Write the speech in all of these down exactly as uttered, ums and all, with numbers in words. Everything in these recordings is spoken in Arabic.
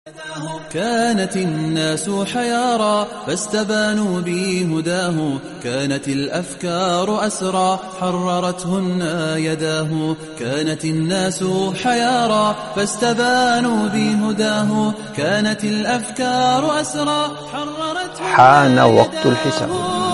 كانت الناس حيارى فاستبانوا بهداه، كانت الأفكار أسرى حررتهن يداه. كانت الناس حيارى فاستبانوا بهداه، كانت الأفكار أسرى حررتهن حان وقت الحساب.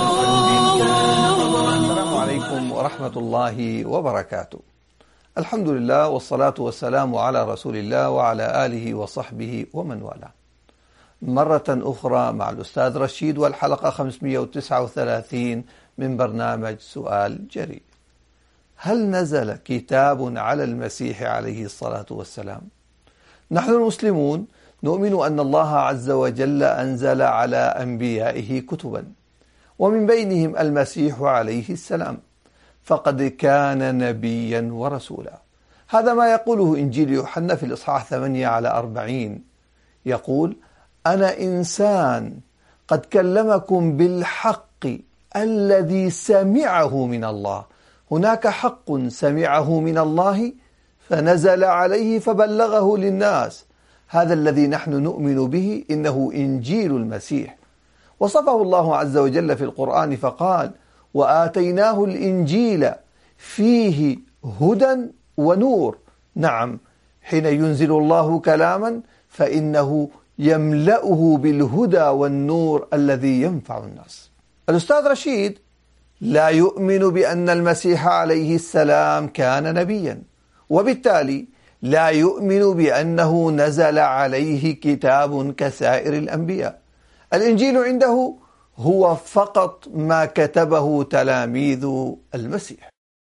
السلام عليكم ورحمة الله وبركاته. الحمد لله والصلاة والسلام على رسول الله وعلى آله وصحبه ومن والاه. مرة أخرى مع الأستاذ رشيد والحلقة خمسمئة وتسعة وثلاثين من برنامج سؤال جريء. هل نزل كتاب على المسيح عليه الصلاة والسلام؟ نحن المسلمون نؤمن أن الله عز وجل أنزل على أنبيائه كتبا، ومن بينهم المسيح عليه السلام، فقد كان نبيا ورسولا. هذا ما يقوله إنجيل يوحنا في الإصحاح ثمانية على أربعين، يقول: أنا إنسان قد كلمكم بالحق الذي سمعه من الله. هناك حق سمعه من الله فنزل عليه فبلغه للناس. هذا الذي نحن نؤمن به، إنه إنجيل المسيح. وصفه الله عز وجل في القرآن فقال: وآتيناه الإنجيل فيه هدى ونور. نعم، حين ينزل الله كلاما فإنه يملأه بالهدى والنور الذي ينفع الناس. الأستاذ رشيد لا يؤمن بأن المسيح عليه السلام كان نبيا، وبالتالي لا يؤمن بأنه نزل عليه كتاب كسائر الأنبياء. الإنجيل عنده هو فقط ما كتبه تلاميذ المسيح.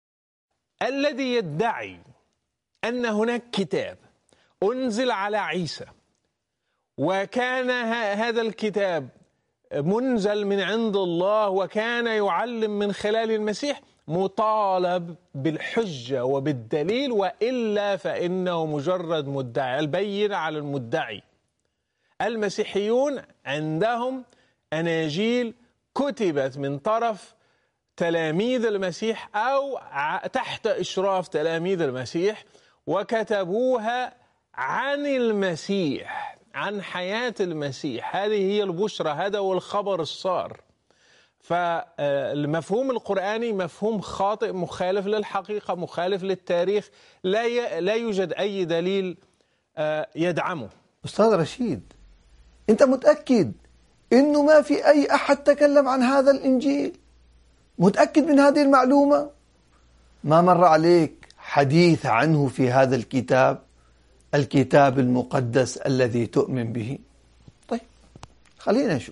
الذي يدعي أن هناك كتاب أنزل على عيسى وكان هذا الكتاب منزل من عند الله وكان يعلم من خلال المسيح مطالب بالحجة وبالدليل، وإلا فإنه مجرد مدعي. البينة على المدعي. المسيحيون عندهم أناجيل كتبت من طرف تلاميذ المسيح أو تحت إشراف تلاميذ المسيح، وكتبوها عن المسيح، عن حياة المسيح. هذه هي البشرى، هذا هو الخبر الصار. فالمفهوم القرآني مفهوم خاطئ، مخالف للحقيقة، مخالف للتاريخ، لا لا يوجد أي دليل يدعمه. أستاذ رشيد، أنت متأكد إنه ما في أي أحد تكلم عن هذا الإنجيل؟ متأكد من هذه المعلومة؟ ما مر عليك حديث عنه في هذا الكتاب، الكتاب المقدس الذي تؤمن به؟ طيب، خلينا نشوف.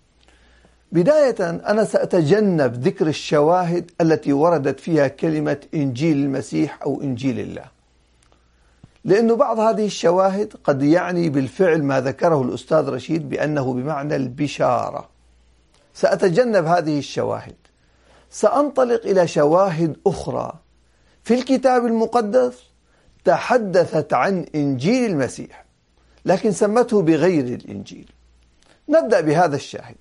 بداية أنا سأتجنب ذكر الشواهد التي وردت فيها كلمة إنجيل المسيح أو إنجيل الله، لأن بعض هذه الشواهد قد يعني بالفعل ما ذكره الأستاذ رشيد بأنه بمعنى البشارة. سأتجنب هذه الشواهد، سأنطلق إلى شواهد أخرى في الكتاب المقدس تحدثت عن إنجيل المسيح لكن سمته بغير الإنجيل. نبدأ بهذا الشاهد.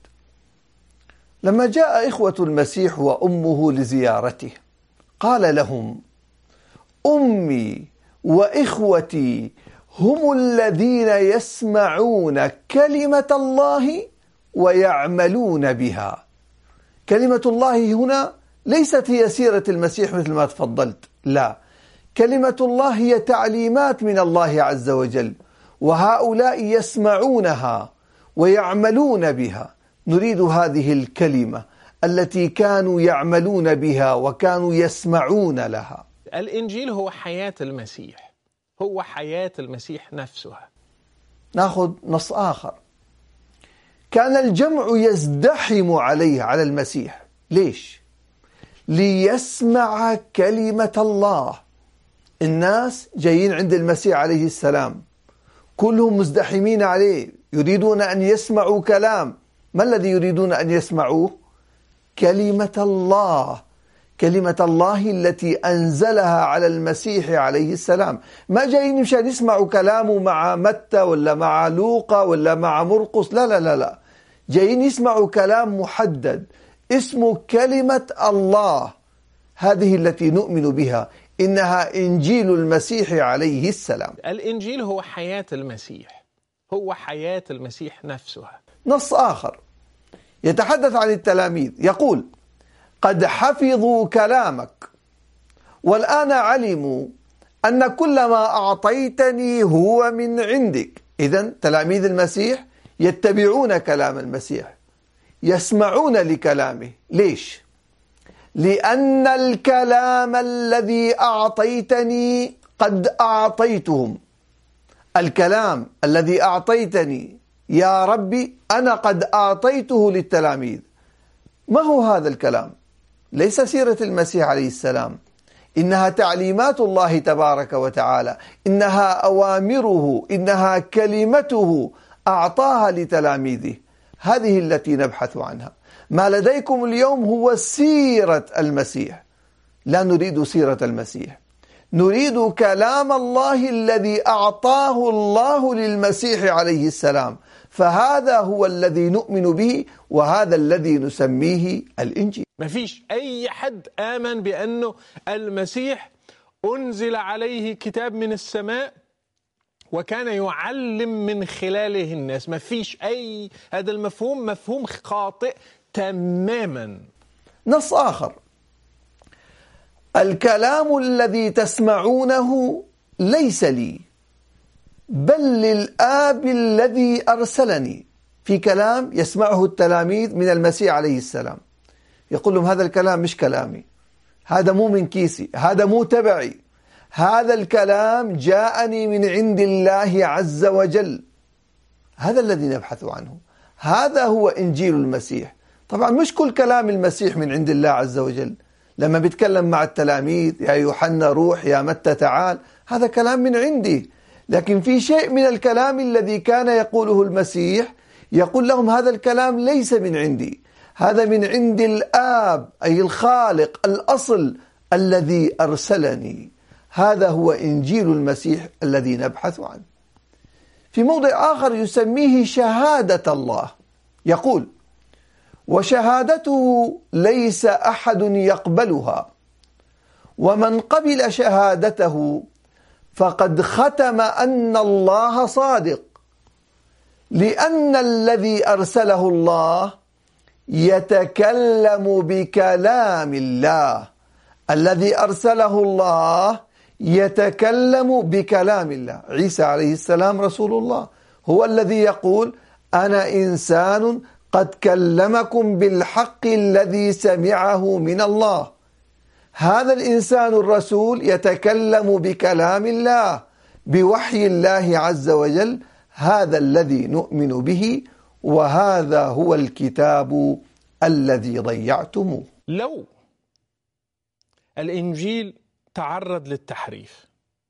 لما جاء إخوة المسيح وأمه لزيارته قال لهم: أمي وإخوتي هم الذين يسمعون كلمة الله ويعملون بها. كلمة الله هنا ليست هي سيرة المسيح مثل ما تفضلت، لا، كلمة الله هي تعليمات من الله عز وجل، وهؤلاء يسمعونها ويعملون بها. نريد هذه الكلمة التي كانوا يعملون بها وكانوا يسمعون لها. الإنجيل هو حياة المسيح، هو حياة المسيح نفسها. نأخذ نص آخر. كان الجمع يزدحم عليه، على المسيح. ليش؟ ليسمع كلمة الله. الناس جايين عند المسيح عليه السلام كلهم مزدحمين عليه، يريدون أن يسمعوا كلام. ما الذي يريدون أن يسمعوه؟ كلمة الله، كلمة الله التي أنزلها على المسيح عليه السلام. ما جايين مشان يسمعوا كلامه مع متى ولا مع لوقا ولا مع مرقس، لا لا لا لا، جايين يسمعوا كلام محدد اسمه كلمة الله. هذه التي نؤمن بها، إنها إنجيل المسيح عليه السلام. الإنجيل هو حياة المسيح، هو حياة المسيح نفسها. نص آخر يتحدث عن التلاميذ يقول: قد حفظوا كلامك والآن علموا أن كل ما أعطيتني هو من عندك. إذن تلاميذ المسيح يتبعون كلام المسيح، يسمعون لكلامه. ليش؟ لأن الكلام الذي أعطيتني قد أعطيتهم. الكلام الذي أعطيتني يا ربي أنا قد أعطيته للتلاميذ. ما هو هذا الكلام؟ ليس سيرة المسيح عليه السلام، إنها تعليمات الله تبارك وتعالى، إنها أوامره، إنها كلمته أعطاها لتلاميذه. هذه التي نبحث عنها. ما لديكم اليوم هو سيرة المسيح، لا نريد سيرة المسيح، نريد كلام الله الذي أعطاه الله للمسيح عليه السلام. فهذا هو الذي نؤمن به، وهذا الذي نسميه الإنجيل. ما فيش أي حد آمن بأنه المسيح أنزل عليه كتاب من السماء وكان يعلم من خلاله الناس. ما فيش أي، هذا المفهوم مفهوم خاطئ تماما. نص آخر: الكلام الذي تسمعونه ليس لي بل للآب الذي أرسلني. في كلام يسمعه التلاميذ من المسيح عليه السلام، يقول لهم هذا الكلام مش كلامي، هذا مو من كيسي، هذا مو تبعي، هذا الكلام جاءني من عند الله عز وجل. هذا الذي نبحث عنه، هذا هو إنجيل المسيح. طبعا مش كل كلام المسيح من عند الله عز وجل. لما بيتكلم مع التلاميذ يا يوحنا روح، يا متى تعال، هذا كلام من عندي. لكن في شيء من الكلام الذي كان يقوله المسيح يقول لهم هذا الكلام ليس من عندي، هذا من عند الآب، أي الخالق الأصل الذي أرسلني. هذا هو إنجيل المسيح الذي نبحث عنه. في موضع آخر يسميه شهادة الله، يقول: وشهادته ليس أحد يقبلها، ومن قبل شهادته فقد ختم أن الله صادق، لأن الذي أرسله الله يتكلم بكلام الله. الذي أرسله الله يتكلم بكلام الله. عيسى عليه السلام رسول الله، هو الذي يقول: أنا إنسان قد كلمكم بالحق الذي سمعه من الله. هذا الإنسان الرسول يتكلم بكلام الله، بوحي الله عز وجل. هذا الذي نؤمن به، وهذا هو الكتاب الذي ضيعتموه. لو الإنجيل تعرض للتحريف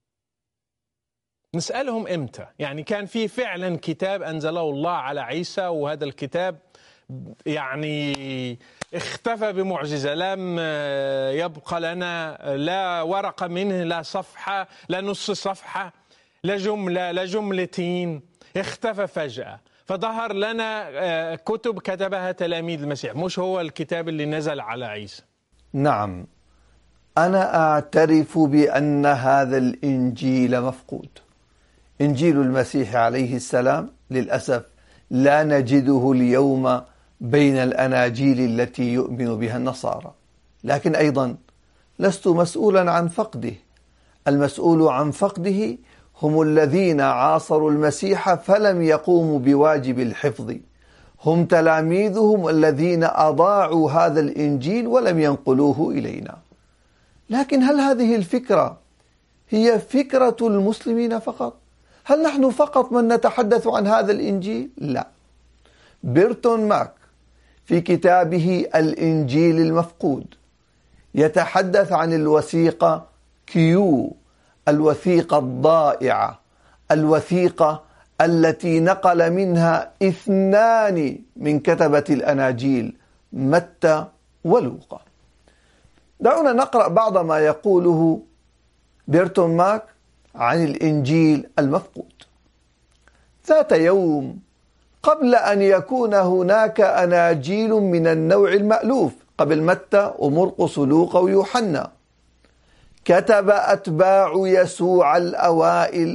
نسألهم إمتى؟ يعني كان في فعلا كتاب أنزله الله على عيسى، وهذا الكتاب يعني اختفى بمعجزة، لم يبقى لنا لا ورقة منه، لا صفحة، لا نص صفحة، لا جملة، لا جملتين، اختفى فجأة. فظهر لنا كتب كتبها تلاميذ المسيح، مش هو الكتاب اللي نزل على عيسى. نعم، أنا أعترف بأن هذا الإنجيل مفقود. إنجيل المسيح عليه السلام للأسف لا نجده اليوم بين الأناجيل التي يؤمن بها النصارى. لكن أيضا لست مسؤولا عن فقده. المسؤول عن فقده هم الذين عاصروا المسيح فلم يقوموا بواجب الحفظ، هم تلاميذهم الذين أضاعوا هذا الإنجيل ولم ينقلوه إلينا. لكن هل هذه الفكرة هي فكرة المسلمين فقط؟ هل نحن فقط من نتحدث عن هذا الإنجيل؟ لا. بيرتون ماك في كتابه الإنجيل المفقود يتحدث عن الوثيقة كيو، الوثيقة الضائعة، الوثيقة التي نقل منها اثنان من كتبة الأناجيل، متى ولوقا. دعونا نقرأ بعض ما يقوله بيرتون ماك عن الإنجيل المفقود. ذات يوم قبل أن يكون هناك أناجيل من النوع المألوف، قبل متى ومرقس ولوقا ويوحنا، كتب أتباع يسوع الأوائل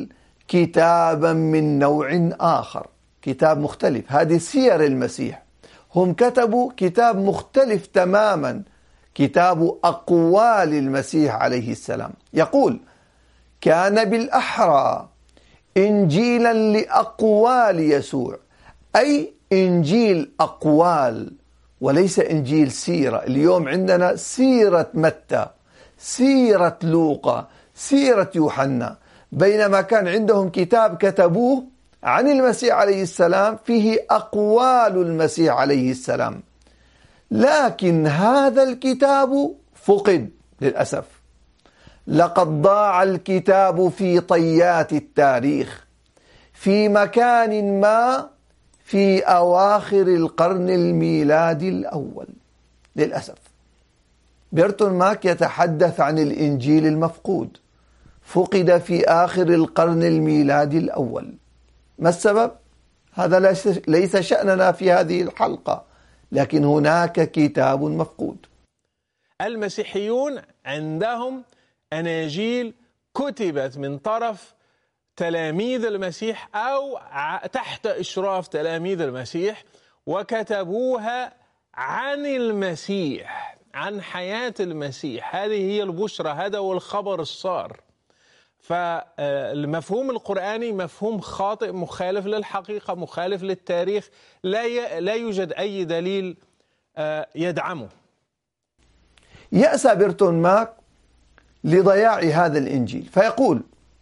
كتابا من نوع آخر، كتاب مختلف. هذه سير المسيح، هم كتبوا كتاب مختلف تماما، كتاب أقوال المسيح عليه السلام. يقول: كان بالأحرى إنجيلا لأقوال يسوع، أي إنجيل أقوال وليس إنجيل سيرة. اليوم عندنا سيرة متى، سيرة لوقا، سيرة يوحنا، بينما كان عندهم كتاب كتبوه عن المسيح عليه السلام فيه أقوال المسيح عليه السلام. لكن هذا الكتاب فقد للأسف. لقد ضاع الكتاب في طيات التاريخ في مكان ما في أواخر القرن الميلادي الأول للأسف. بيرتون ماك يتحدث عن الإنجيل المفقود، فقد في آخر القرن الميلادي الأول. ما السبب؟ هذا ليس شأننا في هذه الحلقة، لكن هناك كتاب مفقود. المسيحيون عندهم أناجيل كتبت من طرف تلاميذ المسيح أو تحت إشراف تلاميذ المسيح، وكتبوها عن المسيح، عن حياة المسيح. هذه هي البشرى، هذا هو الخبر الصار. فالمفهوم القرآني مفهوم خاطئ، مخالف للحقيقة، مخالف للتاريخ، لا لا يوجد أي دليل يدعمه. يأسى بيرتون ماك لضياع هذا الإنجيل، فيقول: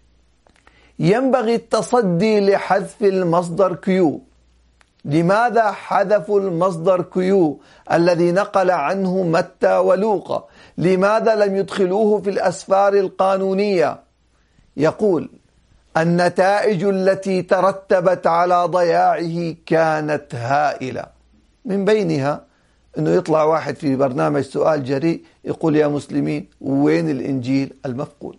ينبغي التصدي لحذف المصدر كيو. لماذا حذفوا المصدر كيو الذي نقل عنه متى ولوقا؟ لماذا لم يدخلوه في الأسفار القانونية؟ يقول: النتائج التي ترتبت على ضياعه كانت هائلة. من بينها أنه يطلع واحد في برنامج سؤال جريء يقول: يا مسلمين وين الإنجيل المفقود؟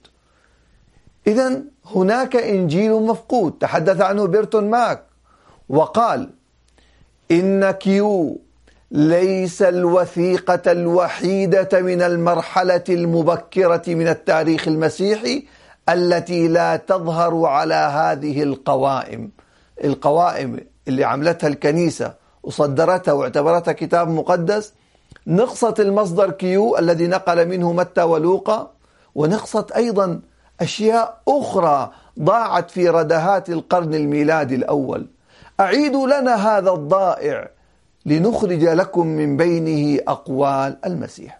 إذن هناك إنجيل مفقود تحدث عنه بيرتون ماك وقال: إن كيو ليس الوثيقة الوحيدة من المرحلة المبكرة من التاريخ المسيحي التي لا تظهر على هذه القوائم. القوائم اللي عملتها الكنيسة وصدرتها واعتبرتها كتاب مقدس، نقصت المصدر كيو الذي نقل منه متى ولوقا، ونقصت أيضا أشياء أخرى ضاعت في ردهات القرن الميلادي الأول. أعيدوا لنا هذا الضائع لنخرج لكم من بينه أقوال المسيح.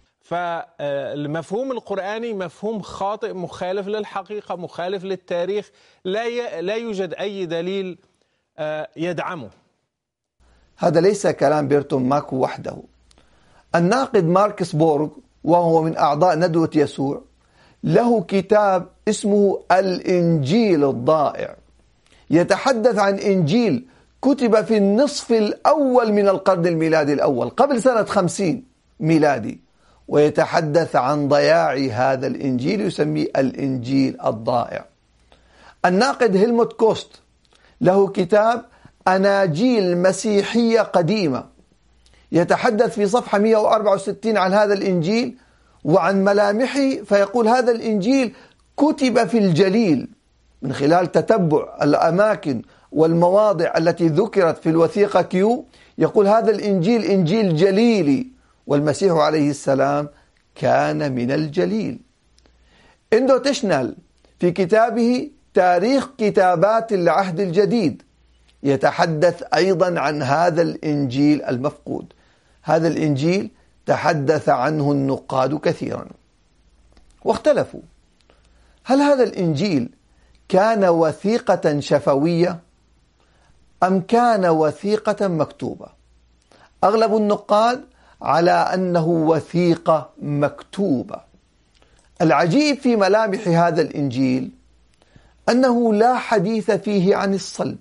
فالمفهوم القرآني مفهوم خاطئ، مخالف للحقيقة، مخالف للتاريخ، لا لا يوجد أي دليل يدعمه. هذا ليس كلام بيرتون ماك وحده. الناقد ماركس بورغ، وهو من أعضاء ندوة يسوع، له كتاب اسمه الإنجيل الضائع، يتحدث عن إنجيل كتب في النصف الأول من القرن الميلادي الأول قبل سنة خمسين ميلادي، ويتحدث عن ضياع هذا الإنجيل، يسميه الإنجيل الضائع. الناقد هيلموت كوست له كتاب أناجيل مسيحية قديمة، يتحدث في صفحة مئة وأربعة وستين عن هذا الإنجيل وعن ملامحه، فيقول: هذا الإنجيل كتب في الجليل. من خلال تتبع الأماكن والمواضع التي ذكرت في الوثيقة كيو، يقول: هذا الإنجيل إنجيل جليلي، والمسيح عليه السلام كان من الجليل. إندو تشنال في كتابه تاريخ كتابات العهد الجديد يتحدث أيضا عن هذا الإنجيل المفقود. هذا الإنجيل تحدث عنه النقاد كثيرا واختلفوا: هل هذا الإنجيل كان وثيقة شفوية أم كان وثيقة مكتوبة؟ أغلب النقاد على أنه وثيقة مكتوبة. العجيب في ملامح هذا الإنجيل أنه لا حديث فيه عن الصلب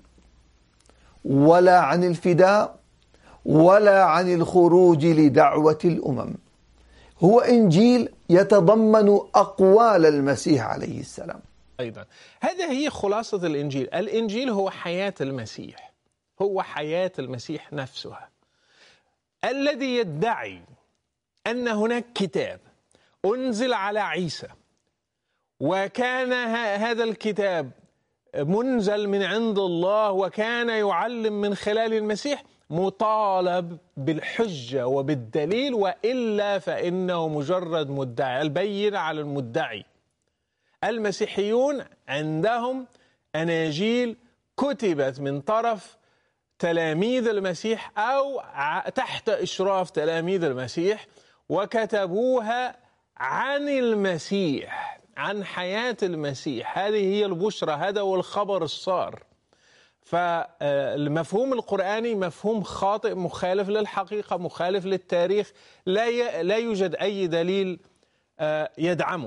ولا عن الفداء ولا عن الخروج لدعوة الأمم. هو إنجيل يتضمن أقوال المسيح عليه السلام. أيضا هذه هي خلاصة الإنجيل. الإنجيل هو حياة المسيح، هو حياة المسيح نفسها. الذي يدعي أن هناك كتاب أنزل على عيسى وكان هذا الكتاب منزل من عند الله وكان يعلم من خلال المسيح مطالب بالحجة وبالدليل، وإلا فإنه مجرد مدعي. البينة على المدعي. المسيحيون عندهم أناجيل كتبت من طرف تلاميذ المسيح أو تحت إشراف تلاميذ المسيح، وكتبوها عن المسيح، عن حياة المسيح. هذه هي البشرى، هذا هو الخبر الصار. فالمفهوم القرآني مفهوم خاطئ، مخالف للحقيقة، مخالف للتاريخ، لا لا يوجد أي دليل يدعمه.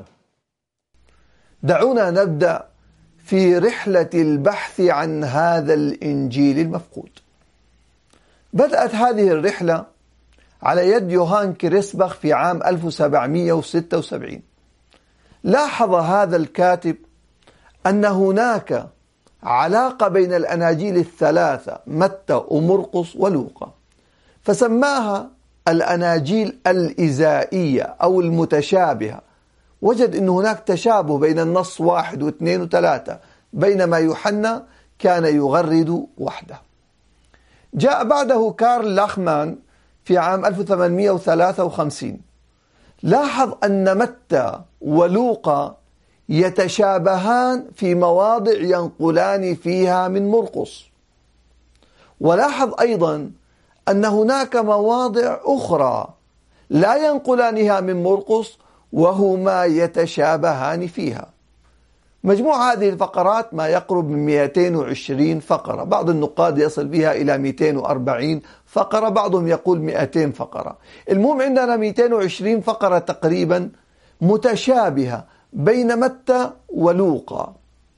دعونا نبدأ في رحلة البحث عن هذا الإنجيل المفقود. بدأت هذه الرحلة على يد يوهان كريسبخ في عام ألف وسبعمئة وستة وسبعين. لاحظ هذا الكاتب أن هناك علاقة بين الأناجيل الثلاثة متى ومرقس ولوقا، فسماها الأناجيل الإزائية أو المتشابهة. وجد أن هناك تشابه بين النص واحد واثنين وثلاثة، بينما يوحنا كان يغرد وحده. جاء بعده كارل لاخمان في عام ألف وثمانمئة وثلاثة وخمسين. لاحظ أن متى ولوقا يتشابهان في مواضع ينقلان فيها من مرقس، ولاحظ أيضا أن هناك مواضع أخرى لا ينقلانها من مرقس وهما يتشابهان فيها. مجموع هذه الفقرات ما يقرب من مئتين وعشرين فقرة، بعض النقاد يصل بها إلى مئتين وأربعين فقرة، بعضهم يقول مئتين فقرة. المهم عندنا مئتين وعشرين فقرة تقريبا متشابهة بين متى ولوقا.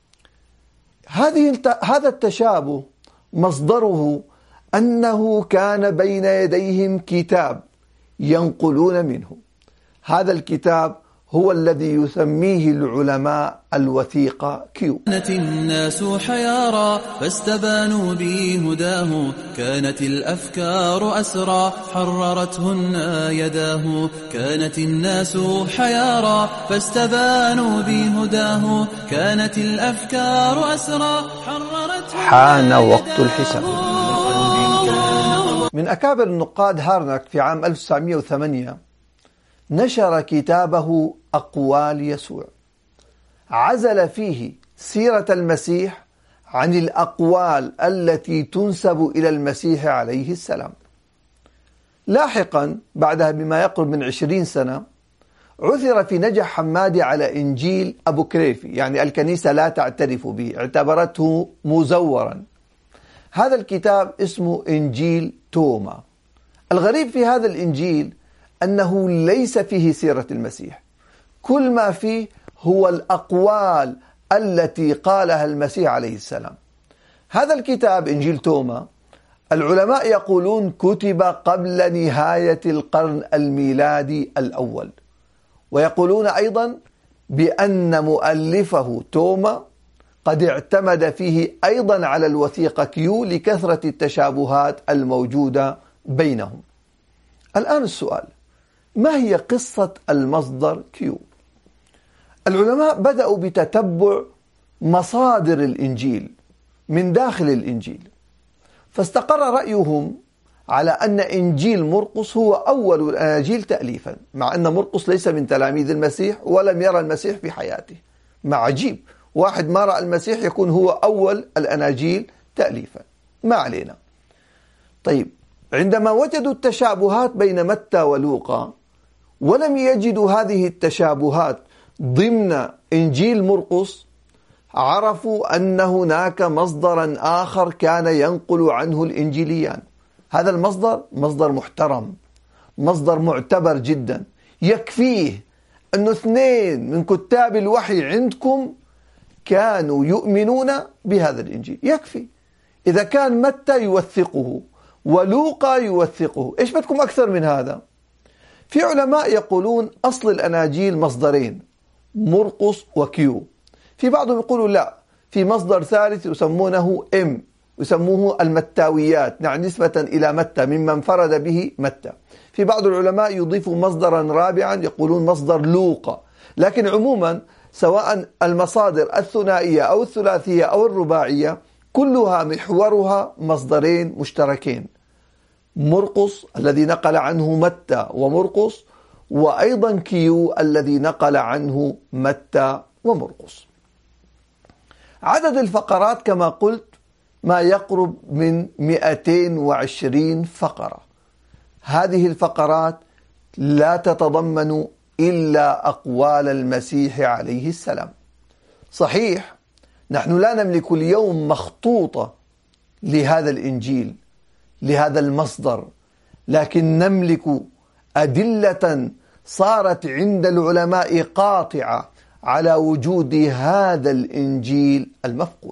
هذه هذا التشابه مصدره أنه كان بين يديهم كتاب ينقلون منه. هذا الكتاب هو الذي يسميه العلماء الوثيقة كيو. كانت الناس حيارى فاستبانوا بهداه، كانت الأفكار أسرى حررتهن يداه. كانت الناس حيارى فاستبانوا بهداه، كانت الأفكار أسرى حررتهن. حان وقت الحساب. من أكابر النقاد هارناك في عام ألف وتسعمئة وثمانية نشر كتابه أقوال يسوع، عزل فيه سيرة المسيح عن الأقوال التي تنسب إلى المسيح عليه السلام. لاحقا بعدها بما يقرب من عشرين سنة عثر في نجح حمادي على إنجيل أبو كريفي، يعني الكنيسة لا تعترف به، اعتبرته مزورا. هذا الكتاب اسمه إنجيل توما. الغريب في هذا الإنجيل أنه ليس فيه سيرة المسيح، كل ما فيه هو الأقوال التي قالها المسيح عليه السلام. هذا الكتاب إنجيل توما العلماء يقولون كتب قبل نهاية القرن الميلادي الأول، ويقولون أيضا بأن مؤلفه توما قد اعتمد فيه أيضا على الوثيقة كيو لكثرة التشابهات الموجودة بينهم. الآن السؤال: ما هي قصة المصدر كيو؟ العلماء بدأوا بتتبع مصادر الإنجيل من داخل الإنجيل، فاستقر رأيهم على أن إنجيل مرقس هو أول الأناجيل تأليفا، مع أن مرقس ليس من تلاميذ المسيح ولم يرى المسيح في حياته. ما عجيب، واحد ما رأى المسيح يكون هو أول الأناجيل تأليفا. ما علينا. طيب، عندما وجدوا التشابهات بين متى ولوقا ولم يجدوا هذه التشابهات ضمن إنجيل مرقس، عرفوا أن هناك مصدرا آخر كان ينقل عنه الإنجيليان. هذا المصدر مصدر محترم، مصدر معتبر جدا، يكفيه أن اثنين من كتاب الوحي عندكم كانوا يؤمنون بهذا الإنجيل، يكفي. إذا كان متى يوثقه ولوقا يوثقه، إيش بدكم أكثر من هذا؟ في علماء يقولون أصل الأناجيل مصدرين، مرقس وكيو. في بعضهم يقولوا لا، في مصدر ثالث يسمونه إم، يسموه المتاويات، يعني نسبة إلى متى، ممن انفرد به متى. في بعض العلماء يضيفوا مصدرا رابعا يقولون مصدر لوقا. لكن عموما سواء المصادر الثنائية أو الثلاثية أو الرباعية كلها محورها مصدرين مشتركين، مرقس الذي نقل عنه متى ومرقس، وأيضا كيو الذي نقل عنه متى ومرقس. عدد الفقرات كما قلت ما يقرب من مئتين وعشرين فقرة. هذه الفقرات لا تتضمن إلا أقوال المسيح عليه السلام. صحيح نحن لا نملك اليوم مخطوطة لهذا الإنجيل، لهذا المصدر، لكن نملك أدلة صارت عند العلماء قاطعة على وجود هذا الإنجيل المفقود.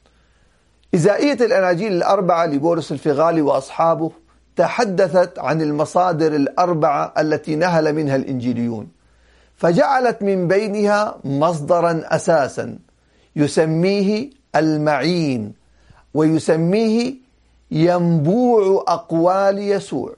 إزائية الأناجيل الأربعة لبولس الفغالي وأصحابه تحدثت عن المصادر الأربعة التي نهل منها الإنجيليون، فجعلت من بينها مصدرا أساسا يسميه المعين، ويسميه ينبوع أقوال يسوع.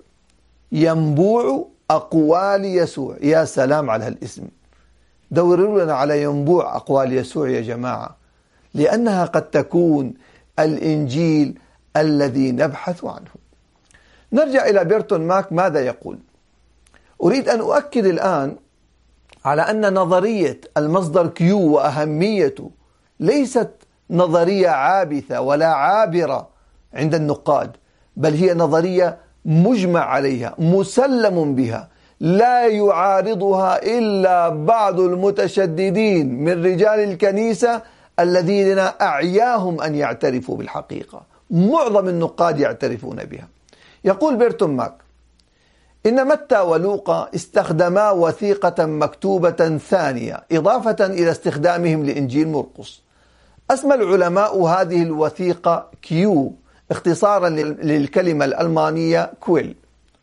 ينبوع أقوال يسوع، يا سلام على الاسم. دوروا لنا على ينبوع أقوال يسوع يا جماعة، لأنها قد تكون الإنجيل الذي نبحث عنه. نرجع إلى بيرتون ماك ماذا يقول. أريد أن أؤكد الآن على أن نظرية المصدر كيو وأهميته ليست نظرية عابثة ولا عابرة عند النقاد، بل هي نظرية مجمع عليها مسلم بها، لا يعارضها إلا بعض المتشددين من رجال الكنيسة الذين أعياهم أن يعترفوا بالحقيقة. معظم النقاد يعترفون بها. يقول بيرتون ماك إن متى ولوقا استخدما وثيقة مكتوبة ثانية إضافة إلى استخدامهم لإنجيل مرقس. أسمى العلماء هذه الوثيقة كيو اختصارا للكلمة الألمانية كويل.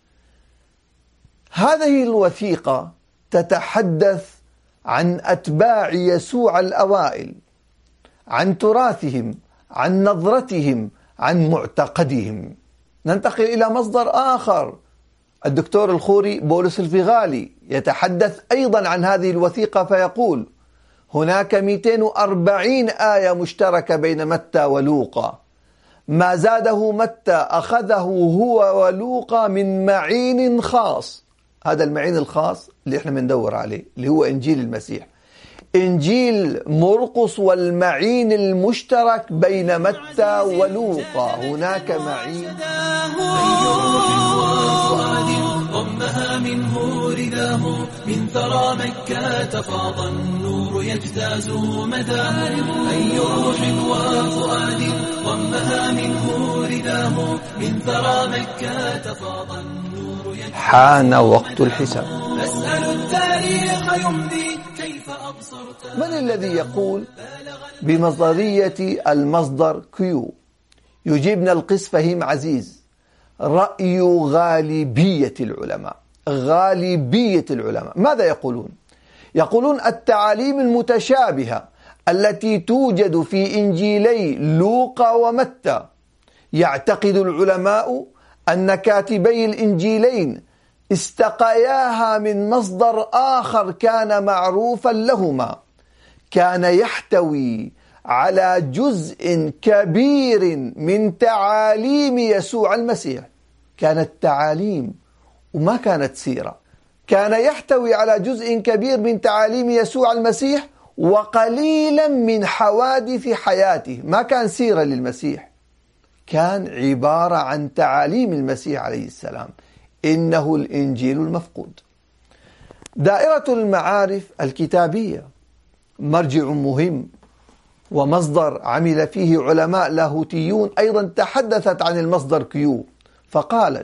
هذه الوثيقة تتحدث عن أتباع يسوع الأوائل، عن تراثهم، عن نظرتهم، عن معتقدهم. ننتقل إلى مصدر آخر، الدكتور الخوري بولس الفغالي يتحدث أيضا عن هذه الوثيقة فيقول هناك مئتين وأربعين آية مشتركة بين متى ولوقا، ما زاده متى أخذه هو ولوقا من معين خاص. هذا المعين الخاص اللي احنا بندور عليه اللي هو إنجيل المسيح. إنجيل مرقس والمعين المشترك بين متى ولوقا، هناك معين. ضمها منه رداه من ثرى مكة فاض النور يجتاز مداه. أي روح وفؤاد ضمها منه رداه من ثرى مكة فاض النور يجتاز. حان وقت الحساب. أسأل التاريخ يمضي كيف أبصرت. من الذي يقول بمصدرية المصدر كيو؟ يجيبنا القس فهيم عزيز، رأي غالبية العلماء. غالبية العلماء ماذا يقولون؟ يقولون التعاليم المتشابهة التي توجد في إنجيلي لوقا ومتى، يعتقد العلماء أن كاتبي الإنجيلين استقياها من مصدر آخر كان معروفا لهما، كان يحتوي على جزء كبير من تعاليم يسوع المسيح. كانت تعاليم وما كانت سيرة. كان يحتوي على جزء كبير من تعاليم يسوع المسيح وقليلا من حوادث حياته. ما كان سيرة للمسيح، كان عبارة عن تعاليم المسيح عليه السلام. إنه الإنجيل المفقود. دائرة المعارف الكتابية مرجع مهم ومصدر عمل فيه علماء لاهوتيون أيضا تحدثت عن المصدر كيو، فقالت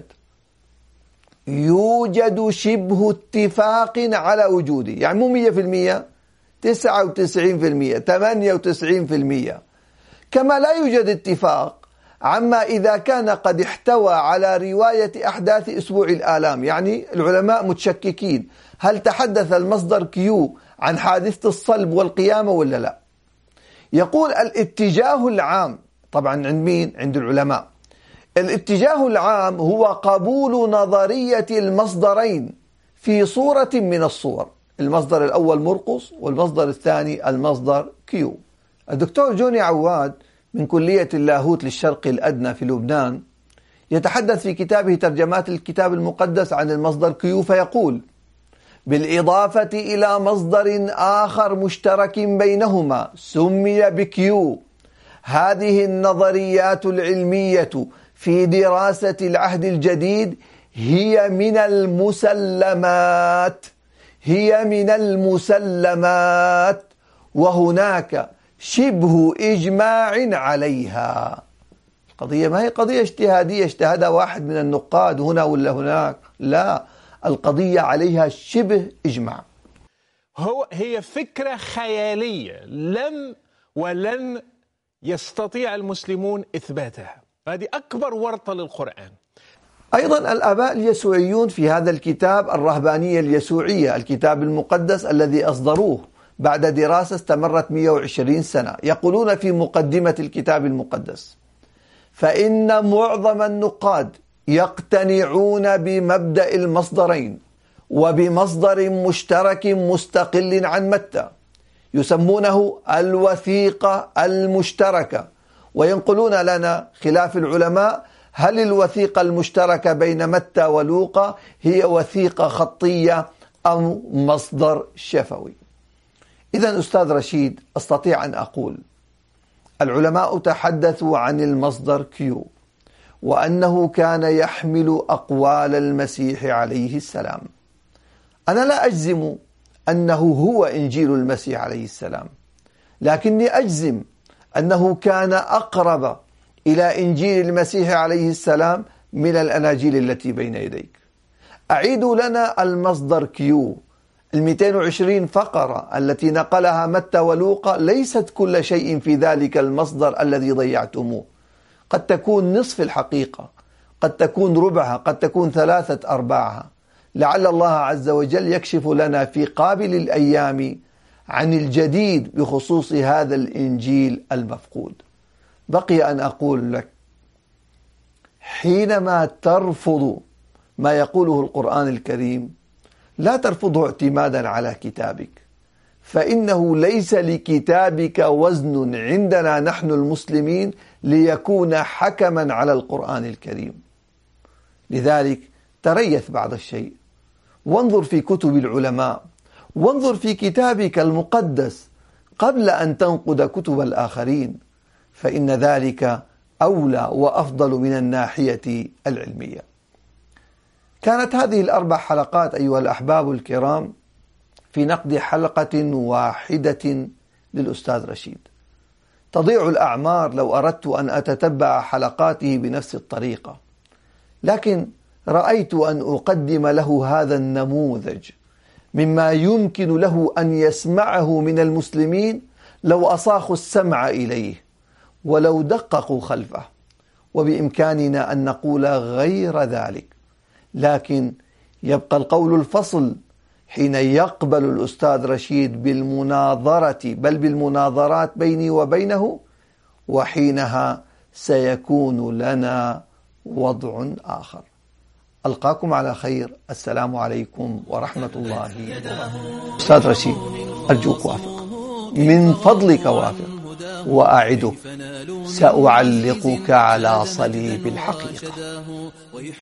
يوجد شبه اتفاق على وجوده، يعني مو مية في المية، تسعة وتسعين في المية، ثمانية وتسعين في المية. كما لا يوجد اتفاق عما إذا كان قد احتوى على رواية أحداث أسبوع الآلام. يعني العلماء متشككين هل تحدث المصدر كيو عن حادثة الصلب والقيامة ولا لا. يقول الاتجاه العام، طبعا عند مين؟ عند العلماء. الاتجاه العام هو قبول نظرية المصدرين في صورة من الصور. المصدر الأول مرقص والمصدر الثاني المصدر كيو. الدكتور جوني عواد من كلية اللاهوت للشرق الأدنى في لبنان يتحدث في كتابه ترجمات الكتاب المقدس عن المصدر كيو فيقول: بالإضافة إلى مصدر آخر مشترك بينهما سمي بكيو، هذه النظريات العلمية في دراسة العهد الجديد هي من المسلمات هي من المسلمات وهناك شبه إجماع عليها. القضية ما هي قضية اجتهادية اجتهدها واحد من النقاد هنا ولا هناك، لا، القضية عليها شبه إجماع. هو هي فكرة خيالية لم ولن يستطيع المسلمون إثباتها. هذه أكبر ورطة للقرآن. أيضا الآباء اليسوعيون في هذا الكتاب الرهبانية اليسوعية، الكتاب المقدس الذي أصدروه بعد دراسة استمرت مئة وعشرين سنة، يقولون في مقدمة الكتاب المقدس: فإن معظم النقاد يقتنعون بمبدأ المصدرين وبمصدر مشترك مستقل عن متى يسمونه الوثيقة المشتركة، وينقلون لنا خلاف العلماء هل الوثيقة المشتركة بين متى ولوقا هي وثيقة خطية أم مصدر شفوي. إذن أستاذ رشيد، أستطيع أن أقول العلماء تحدثوا عن المصدر كيو وأنه كان يحمل أقوال المسيح عليه السلام. أنا لا أجزم أنه هو إنجيل المسيح عليه السلام، لكني أجزم أنه كان أقرب إلى إنجيل المسيح عليه السلام من الأناجيل التي بين يديك. أعيدوا لنا المصدر كيو، المئتين وعشرين فقرة التي نقلها متى ولوقا ليست كل شيء في ذلك المصدر الذي ضيعتموه، قد تكون نصف الحقيقة، قد تكون ربعها، قد تكون ثلاثة أرباعها. لعل الله عز وجل يكشف لنا في قابل الأيام عن الجديد بخصوص هذا الإنجيل المفقود. بقي أن أقول لك، حينما ترفض ما يقوله القرآن الكريم لا ترفضه اعتمادا على كتابك، فإنه ليس لكتابك وزن عندنا نحن المسلمين ليكون حكما على القرآن الكريم. لذلك تريث بعض الشيء، وانظر في كتب العلماء، وانظر في كتابك المقدس قبل أن تنقد كتب الآخرين، فإن ذلك أولى وأفضل من الناحية العلمية. كانت هذه الأربع حلقات أيها الأحباب الكرام في نقد حلقة واحدة للأستاذ رشيد. تضيع الأعمار لو أردت أن أتتبع حلقاته بنفس الطريقة، لكن رأيت أن أقدم له هذا النموذج مما يمكن له أن يسمعه من المسلمين لو أصاخوا السمع إليه ولو دققوا خلفه، وبإمكاننا أن نقول غير ذلك، لكن يبقى القول الفصل حين يقبل الأستاذ رشيد بالمناظرة بل بالمناظرات بيني وبينه، وحينها سيكون لنا وضع آخر. ألقاكم على خير، السلام عليكم ورحمة الله وبركاته. أستاذ رشيد، أرجوك وافق، من فضلك وافق، وأعدك سأعلقك على صليب الحقيقة.